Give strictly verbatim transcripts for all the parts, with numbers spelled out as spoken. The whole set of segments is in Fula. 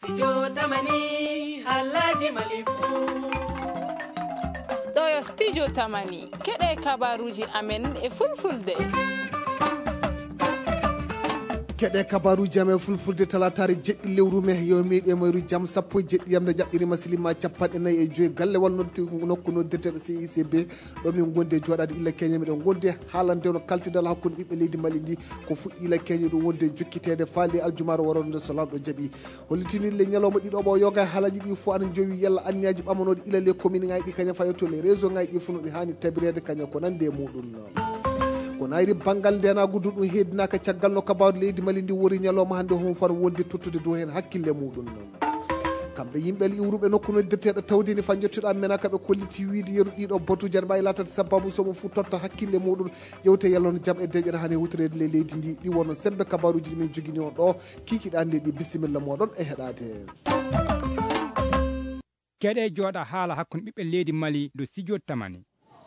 Studio Tamani Halaji Malifu Toyo Studio Tamani keɗe kabaruji amen e fulfulde keɗe kabaruji amen fulfulde talatare jeɗɗi lewru me yo meɗe mayru jam sappo e jeɗɗi yamde jaɓɓirima silima capanɗe nayyi e joyi galle walla nokku noddirteɗo C I C B ɗo min gonde joɗade illa keñe miɗen gonde haalande no kaltidal hakkude ɓiɓɓe leydi Mali ndi ko fuɗɗi illa keñe ɗum wonde jokkitede faali aljumaro waronde so lamɗo jaaɓi hollitinille ñalawma ɗiɗo yoga e haalaji ɗi fo aɗa jowi yalla anniyaji ɓamanode ila les commune ngaji ɗi kaña fayoto les réseau ngaji ɗi funo ɗi hani tabirede kaña ko nande muɗum ko nayri banggal ndenagu du ɗum heddinaka caggal no kabaru leydi Mali ndi wori ñalawma hande homo far wonde tottude dow hen hakkille muɗum kamɓe yimɓe iwruɓe nokku noddirteɗo tawdini fan jettuɗa menaka ɓe kolliti wiide yeru ɗiɗo batuji aɗa mbawi latata sababu somo fu totta hakkille muɗum ƴewte yallono jaam e deƴƴere hani hutorede le leydi ndi ɗi wonno sembe kabaruji ɗi min jogui on ɗo kikiɗande ɗi bisimilla moɗon e heɗade keɗe jooɗa haala hakkude ɓiɓɓe leydi Mali do Studio Tamani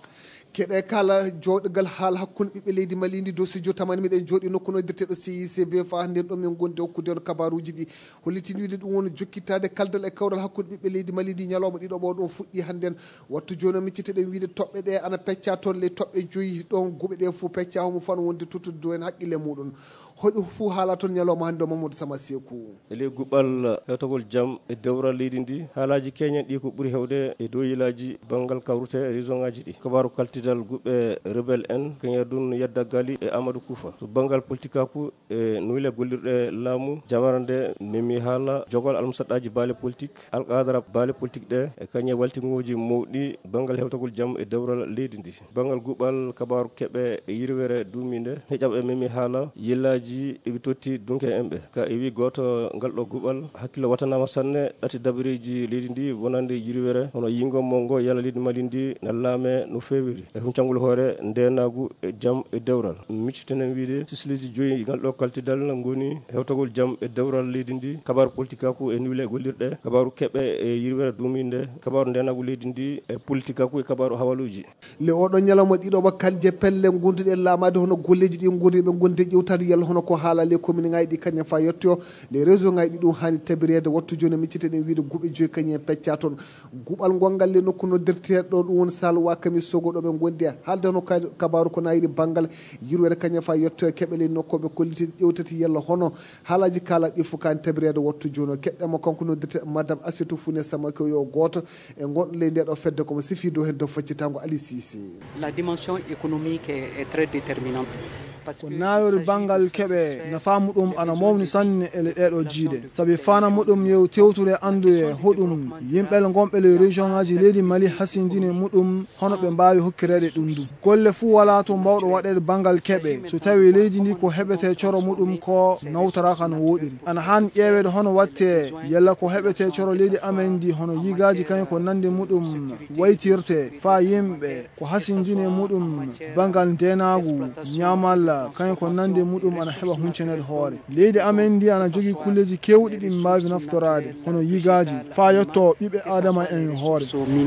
keɗe kala joɗogal haala hakkude ɓiɓɓe leydi Mali ndi dow Studio Tamani miɗen jooɗi nokku noddirteɗo C I C B fa hande ɗo min gonde hokkude on kabaruji ɗi hollitini wiide ɗum woni jokkittade kaldal e kawral hakkude ɓiɓɓe leydi Mali ndi ñalawma ɗiɗo ɓo ɗon fuɗɗi hannden wattu joni micciteɗen wiide toɓɓe ɗe ana pecca toon les toɓɓe joyyi ɗon guɓe ɗe fo pecca homo fan wonde tottude dow hen haqqille muɗum hoɗum fou haala toon ñalawma hande o Mamadou Sama Sekou ele guɓal hewtogol jaam e dewral leydi ndi haalaji keñen ɗi ko ɓuuri hewde e dow yilaji banggal kawrute région ngaji ɗi kabaru kaltidal guɓe rebel en keñadun yedda gali e Amadou Koufa to banggal politique aku e noyle gollirɗe laamu jamara nde memi haala jogol almusaɗɗaji baale politique alqadara baale politique ɗe e kañe waltingoji mawɗi banggal hewtogol jaam e dewral leydi ndi banggal guɓal kabaru keɓe e yirwere duuminde heƴaɓe memi haala yilaji ɗiɓi totti dunke en ɓe ka e wi goto ngal ɗo guɓal hakkille watanama sanne ɗati dabiriji leydi ndi wonande yirwere hono yingom mo ngo yalla leydi Mali ndi na laame no fewiri e huncangol hoore ndenagu e jaam e dewral miccitenen wiide sisliji joyi ngal ɗo kaltidal ngoni hewtogol jaam e dewral leydi ndi kabaru politique aku e niwle gollirɗe kabaru keɓe e yirwere duuminde kabaru ndenagu leydi ndi e politique aku e kabaru hawaluji le oɗo ñalawma ɗiɗo kalje pelle gonduɗe laamade hono golleji ɗi goni ɓe gonde ƴewtade yalla hono ko haala les commune ngaji ɗi kañum fa yettoyo les réseau ngaji ɗi ɗum hani tabirede wattu joni micciteɗen wiide guuɓe joyi kañum pecca toon guuɓal gongal le nokku noddirteɗo ɗum woni Sall Wakami Sogo ɗo ɓe gondi haalde no kabaru ko nayri banggal yirwere kañum fa yettoyo keɓele nokkoɓe kolliti ƴewtati yalla hono haalaji kala ɗi fof kani tabirede wattu joni o keɗɗemo kanko noddirte madame Assetou Founé Samake yo goto e gonɗo ley nde ɗo fedde komo sifi dow hen dow faccitango Ali Cissé. La dimension économique est très déterminante. ko nayori banggal keɓe nafa muɗum ana mawni sanne ele ɗeɗo jiiɗe saabi fana muɗum yew tewtude andude hoɗum yimɓel gonɓe le région ngaji leydi Mali hasindine muɗum hono ɓe mbawi hokkirede ɗum du golle fuu wala to mbawɗo waɗede banggal keɓe so tawi leydi ndi ko heɓete coro muɗum ko nawtaraka no woɗiri ana hani ƴeewede hono watte yalla ko heɓete coro leydi amen ndi hono yigaji kañum ko nande muɗum waytirte fa yimɓe ko hasindine muɗum banggal ndenagu ñamalla kañum ko nande muɗum ana heɓa huncanede hoore leydi amen ndi ana jogui kulleji kewɗi ɗi mbawi naftorade hono yigaji fa yetto ɓiɓɓe adama en hoore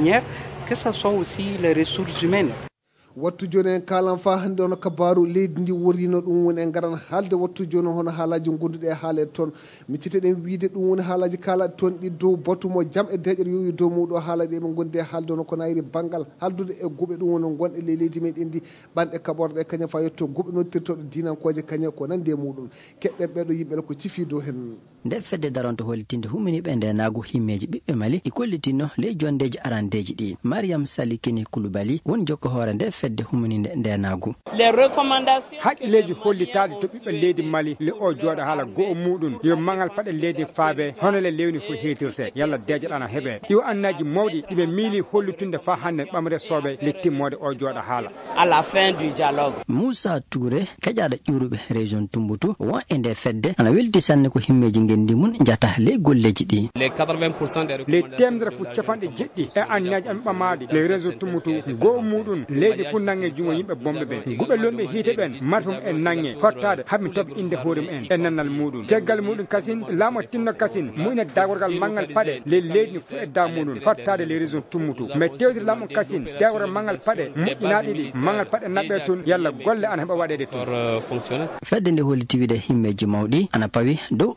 que ce soit aussi les ressources humaines. wattu joni en kalan fa hande ono kabaru leydi ndi worino ɗum woni en garan haalde wattu joni hono haalaji gonduɗe e haale toon micciteɗen wiide ɗum woni haalaji kalaɗe toon ɗi dow batumo jaam e deƴƴere yowi dow muɗo haalaɗe eɓe gondi e haalde ono ko nayri banggal haldude e guɓe ɗum woni gonɗe le leydi meɗen ndi ɓanɗe kaɓorɗe kañum fa yetto guɓe noddirtoɗo dinankoje kañum ko nande muɗum keɗɗen ɓeɗo yimɓeɗe ko cifi dow hen nde fedde daronto hollitinde humminiɓe ndenagu himmeji ɓiɓɓe Mali e kollitino ley jondeji arandeji ɗi Mariam Sali Kini Koulibaly woni jokko hoore nde fedde hummininde ndenagu haqqileji hollitade to ɓiɓɓe leydi Mali le o jooɗa haala go'o muɗum yo mangal paɗe leydi faabe hono le lewni fo heetirte yalla dejeɗana heeɓe ɗiwo annaji mawɗi ɗiɓe miili hollitunde fa hande ɓamre soɓe le timmode o jooɗa haala à la fin du dialogue Moussa Touré keƴaɗo ƴuruɓe région Tumboutou won e nde fedde ana welti sanne ko himmeji gendi mun jata le golleji ɗi les temedere fo capanɗe jeɗɗi e annaji ami ɓamade les réseau Tumboutou go'o muɗum leydi fo nange jungo yimɓe bomɓe ɓen guɓe lomɓe hiite ɓen matum en nange fottade haɓe toɓe inde hoorem en e nannal muɗum caggal muɗum kasin laamo tinno kasin muyne dagorgal manggal paɗe le leydi fo e da muɗum fottade les région Tumboutou mais tewtire laamo kasin dagorgal manggal paɗe moƴƴinaɗe ɗi manggal paɗe naɓɓe toon yalla golle ana heeɓa waɗede toon fedde nde holliti wiide himmeji mawɗi ana pawi dow ndenagu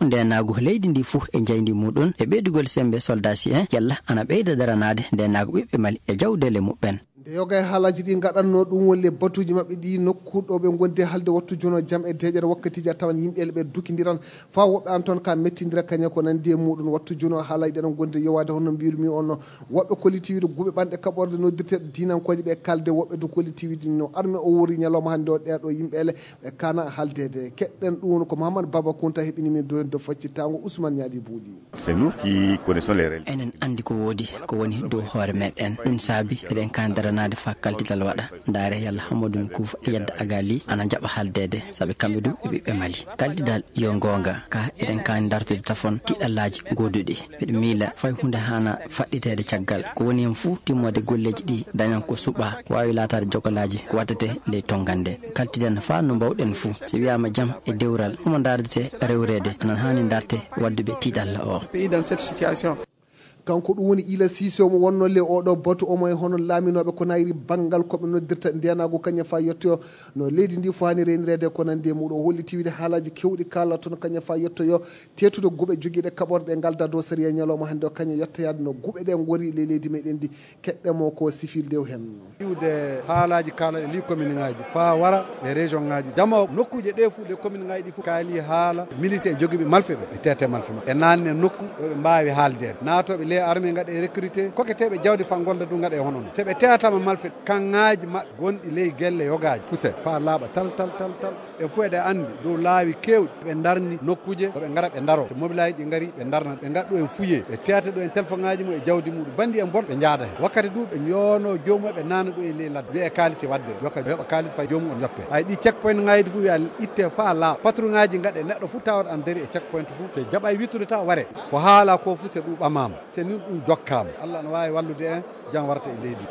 nago leydi ndi fu e jaydi mudun e beedugol sembe soldasi en yalla ana beyda daranade nde nago bibbe mali e jawdele mubben nde yoga e haalaji ɗi gaɗanno ɗum wolle batuji mabɓe ɗi nokkuɗo ɓe gonde halde wattu jono jaam e deƴere wakkatiji a tawan yimɓele ɓe dukidiran fa woɓɓe an toon ka mettidira kaña ko nandi e muɗum wattu jono haalaji ɗeɗon gonde yowade honno mbirumi on woɓɓe kolitiwiɗo guɓe ɓanɗe kaɓorde noddirteɗo dinankoje ɓe kalde woɓɓe do kolitiwiɗi no arme o wori ñalawma hande o ɗeɗo yimɓele ɓe kana haldede keɗɗen ɗum ko Mahamadou Baba Kounta heɓinimi do hen do faccitango Ousmane Niali Bouli c'est nous qui connaissons les règles enen andi ko wodi ko woni dow hoore meɗen ɗum saabi eɗen kandara nade fa kaltital waɗa ndaare yalla Hamadou Koufa yedda agali ana jaɓa haldede saabi kamɓe du ɓe ɓiɓɓe Mali kaltidal yo gonga ka eɗen kani dartude tafon tiɗallaji goduɗi ɓeɗe miila fay hunde hana faɗɗitede caggal ko woni hen fuu timmode golleji ɗi dañan ko suɓa ko wawi latade jogolaji ko waddete ley tongande kaltiden fa no mbawɗen fuu so wiyama jaam e dewral homo dardete rewrede anan hani darte wadduɓe tiɗalla o pays dans cette situation kanko ɗum woni Ila Cissé omo wonnolle oɗo batu omo e hono laaminoɓe ko nayri banggal koɓe noddirta ndenago kaña fa yettoyo no leydi ndi fo hani renirede ko nandi e muɗum o holli tiwide haalaji kewɗi kala toon kaña fa yettoyo tetude guɓe joguiɗe kaɓorde e galda dow séria ñalawma hande o kaña yettoyade no guɓe ɗe gori le leydi meɗen ndi keɗɗemo ko sifil dew hen iwde haalaji kala e li commune ngaji fa wara e région ngaji jama nokkuje ɗe fuu ɗe commune ngaji ɗi foof kaali haala milice e joguiɓe malfeɓe ɓe tete malfema e nanne nokku ɓe mbawi haaldede natoɓe les armée gaɗe recruté koketeɓe jawdi fa gonda ɗum gaɗa e honono seɓe teatama malfe kanŋaji mabɓe gonɗi ley guelle yogaji pousse fa laaɓa tal tal tal tal ɓe fo eɗe andi dow laawi kewɗi ɓe darni nokkuje koɓe gara ɓe daro so mobilaji ɗi gari ɓe darnat ɓe gaɗɗo en fuye ɓe teata ɗo en téléphone ngaji mum e jawdi muɗum bandi en bon ɓe jaada hen wakkati du ɓe joono jomum ɓe nana ɗo e ley ladde wiye kalisi wadde wakkati heɓa kalisi fay jomum on joppe ay ɗi check point ngaji fo wiya itte fa laaɓa patron ngaji gaɗe neɗɗo fo tawat an dari e check point fo se jaɓay wittude taw ware ko haala ko fo se ɗum ɓamama se ni ɗum jokkama Allah ne wawi wallude en jam warta e leydi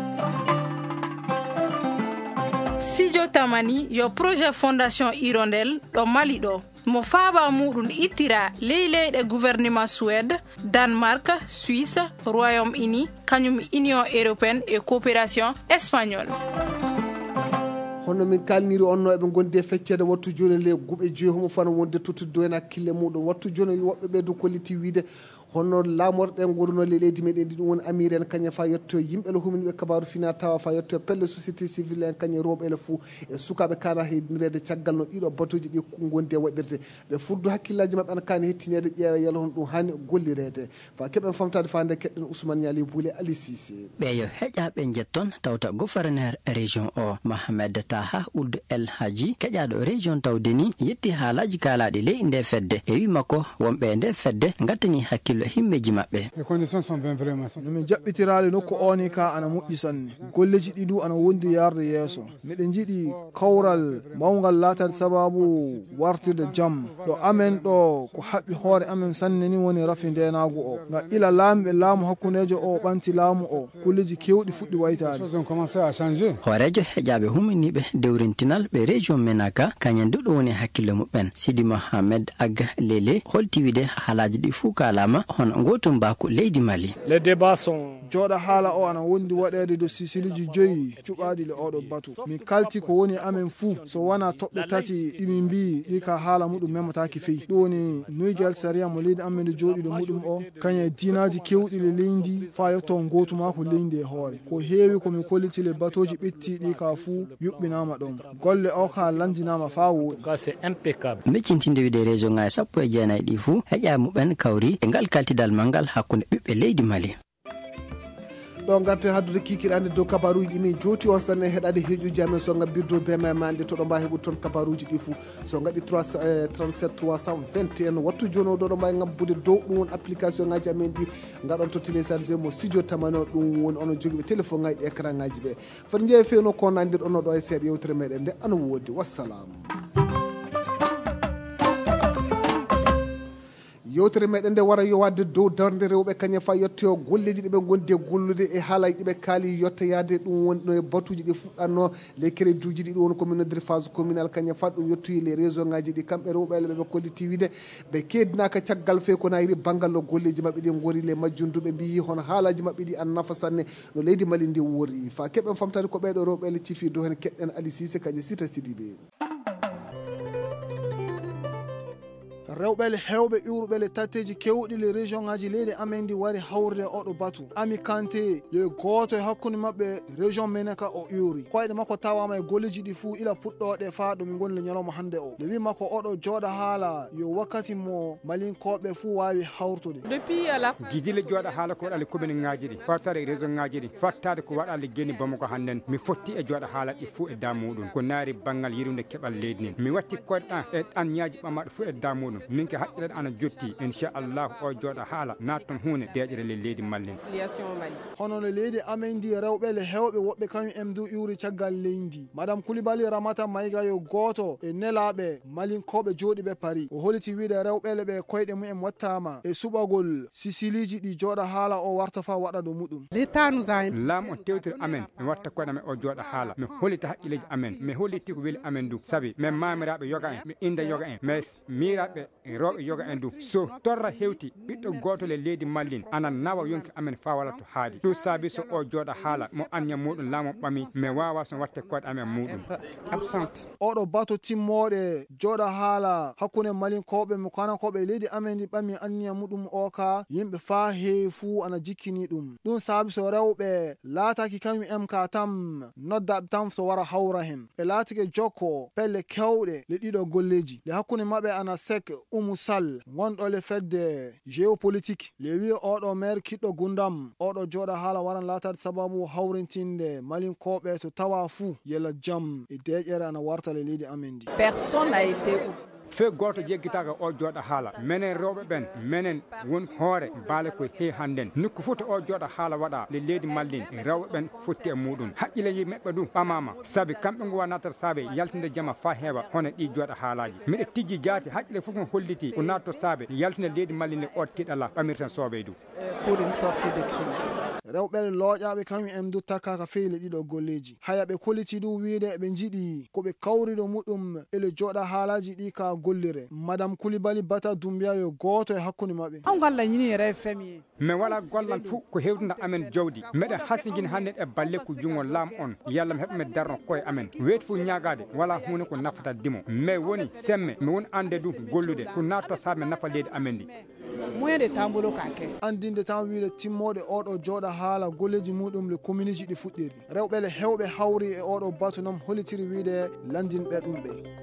Sidio Tamani yo projet fondation Hirondelle ɗo Mali ɗo mo faaba muɗum ittira ley leyɗe gouvernement Suède, Danemark, Suisse, Royaume-Uni kañum Union européenne et coopération espagnole honno min kalniri onno eɓe gondi e feccede wattu joni le guɓe joyi homo fana wonde tottude do hen hakkille muɗum wattu joni woɓɓe ɓe do kolliti wiide honno lamorɗen goruno le leydi meɗen ɗi ɗum woni amir en kaña fa yetto yimɓe le huminiɓe kabaru fina tawa fa yetto pelle société civile en kaña rewɓe le fou e sukaɓe kana hedinirede caggal no ɗiɗo batuji ɗi gondi e waɗirde ɓe furdu hakkillaji mabɓe ana kani hettinede ƴeewe yala hon ɗum hani gollirede fa keɓen famtade fa nde keɗɗen Ousmane Niali Bouli Ali Cissé ɓe yo heƴaɓe jetton tawta gouverneur région o Mohamed Taha Ould El Hadji keƴaɗo région tawdeni yetti haalaji kalaɗi ley nde fedde e wi makko wonɓe nde fedde gattani hakkillo himmeji mabɓe min jaɓɓitirali nokku oni ka ana moƴƴi sanne golleji ɗiɗu ana wondi yarde yeeso miɗen jiiɗi kawral mawgal latade sababu wartude jaam ɗo amen ɗo ko haɓɓi hoore amen sanne ni woni rafi ndenago o ga ila laamiɓe laamu hakkunejo o ɓanti laamu o golleji kewɗi fuɗɗi waytade hoorejo heƴaɓe huminiɓe dewrintinal ɓe région Menaka kañen duɗo woni hakkille muɓɓen Sidi Mohamed Agga Lele holtiwide haalaji ɗi fuu kalama hono gotum baku leydi Mali les débats sont jooɗa haala o ana wondi waɗede do sisiliji joyi cuɓaɗi le oɗo batu mi kalti ko woni amen fuu so wona toɓɓe tati ɗimi mbi ɗi ka haala muɗum memataki feyi ɗum woni noygel saria mo leydi amen nde jooɗiɗo muɗum o kañe dinaji kewɗi le leydi fa yetto gotuma ko leydi e hoore ko heewi komi kolliti le batoji ɓettiɗi ka fuu yuɓɓinama ɗon golle o ka landinama fa woɗi c'est impeccable meccintinde wide région ngaji sappo e jeenayyi ɗi fuu heƴa muɓen kawri e ngal kaltidal mangal hakkude ɓiɓɓe leydi Mali ɗo garten haddude kikiɗande dow kabaruji ɗi min jooti on sanne heɗade heeƴuji amen so gabbirdo bemamande to ɗo mbawi heɓude toon kabaruji ɗi fou so gaɗi trente-sept trois cent vingt et un wattu joni o ɗo ɗo mbawi ngabbude dow ɗum woni application ngaji amen ɗi gaɗon to téléchargé mo Sidio Tamani o ɗum woni onon joguiɓe téléphone ngaji ɗi écran ngaji ɓe fati jeewi fewno ko nandir onno ɗo e seeɗa yewtere meɗen nde ana woodi wassalamu yewtere meɗen nde wara yo wadde dow darde rewɓe kaña fa yettoyo golleji ɗiɓe gondi e gollude e haalaji ɗiɓe kaali yettoyade ɗum wonno e batuji ɗi fuɗɗanno les crédit uji ɗi ɗum woni commune de phase communal kaña fa ɗum yettoyi les réseau ngaji ɗi kamɓe rewɓele ɓeɓe kolliti wiide ɓe keedinaka caggal fe ko nayri banggal no golleji mabɓe ɗi gori les majjunduɓe mbi hono haalaji mabɓe ɗi an nafa sanne no leydi Mali ndi wori fa keɓen famtade ko ɓeɗo rewɓele cifi dow hen keɗɗen Ali Cissé kañe Sita Sidibé rewɓe le hewɓe iwruɓe le tatteji kewɗi le région ngaji leydi amen ndi wari hawrde oɗo batu. Ami Kanté yo goto e hakkunde mabɓe région menaka o iwri koyɗe makko tawama e golleji ɗi fuu ila puɗɗoɗe fa ɗo min goni le ñalawma hande o. Le wi makko oɗo jooɗa haala yo wakkati mo malinkoɓe fuu wawi hawrtude. Depuis la gidile jooɗa haala ko waɗa le commune ngaji ɗi fottade région ngaji ɗi fottade ko waɗa le geni Bamako hannden mi fotti e jooɗa haala ɗi fuu e da muɗum ko naari banggal yirwde keɓal leydi ndin mi watti koɗɗan e ɗanñaji ɓamaɗo fuu e da muɗum min ke haqqilede ana jotti inchallahu o jooɗa haala natton hunde deƴere le leydi Mali. Hono le leydi amen ndi rewɓe le hewɓe woɓɓe kañum em du iwri caggal leydi. Madame Coulibaly Ramata Mayiga yo goto e nelaɓe malinkoɓe jooɗiɓe Paris o holiti wiide rewɓele ɓe koyɗe mumen wattama e suɓagol sisiliji ɗi jooɗa haala o warta fa waɗa ɗo muɗum. Laam on tewtiri amen mi watta koɗe amen o jooɗa haala mi holita haqqilleji amen mi holiti ko weeli amen du sabi min mamiraɓe yoga en mi inda yoga en mais miraɓe rewɓe yoga en du so torra hewti ɓiɗɗo goto le leydi Mallin ana nawa yonki amen fa wala to haadi ɗum saabi so o jooɗa haala mo anña muɗum laamon ɓami mi wawa son watte koɗe amen muɗum. Oɗo bato timmoɗe jooɗa haala hakkunde malinkoɓe mo kanankoɓe leydi amen ndi ɓami anniya muɗum o ka yimɓe fa heewi fuu ana jikkini ɗum. Ɗum saabi so rewɓe laataki kañum em ka tam noddaɓe tam so wara hawra hen ɓe laatike jokko pelle kewɗe le ɗiɗo golleji le hakkunde mabɓe ana sek Oumou Sall gonɗo le fedde géopolitique le wi oɗo maire kiɗɗo gundam oɗo jooɗa haala waran laatade sababu hawrintinde malinkoɓe to tawa fuu yela jam e deƴere ana warta le leydi amen ndi. Personne n'a été fe goto jeggitaka o jooɗa haala menen rewɓe ɓen menen won hoore baale koye he hannden nokku fof to o jooɗa haala waɗa le leydi Mallin rewɓe ɓen fotti e muɗum haqqilleji meɓɓe ɗum ɓamama saabi kamɓe ngo natata saabe yaltinde jama fa heewa hono ɗi jooɗa haalaji miɗe tijji jaati haqqille fof mo holliti ko natto saabe yaltinde leydi Mallin e oto tiɗala ɓamirten sooɓe du pour une sortie de crise. Rewɓe looƴaɓe kañum en du takkaka feyle ɗiɗo golleji haya ɓe kolliti du wiide ɓe jiiɗi koɓe kawriɗo muɗum ele jooɗa haalaji ɗi ka gollire. Madame Coulibaly Bata Doumbia yo goto e hakkunde mabɓe. mi wala gollan fuu ko hewtinda amen jawdi meɗen hasigini hannde e balle ko jungo laam on yalla mi heɓa mi darno koye amen weeti fuu ñagade wala hunde ko nafata dimo mais woni semme mi woni ande du gollude ko natto saabe nafa leydi amen ndi andinde tan wiide timmoɗe oɗo jooɗa haala golleji muɗum le commune ji ɗi fuɗɗiri rewɓe le hewɓe hawri e oɗo batu noon holitiri wiide landinɓe ɗum ɓe.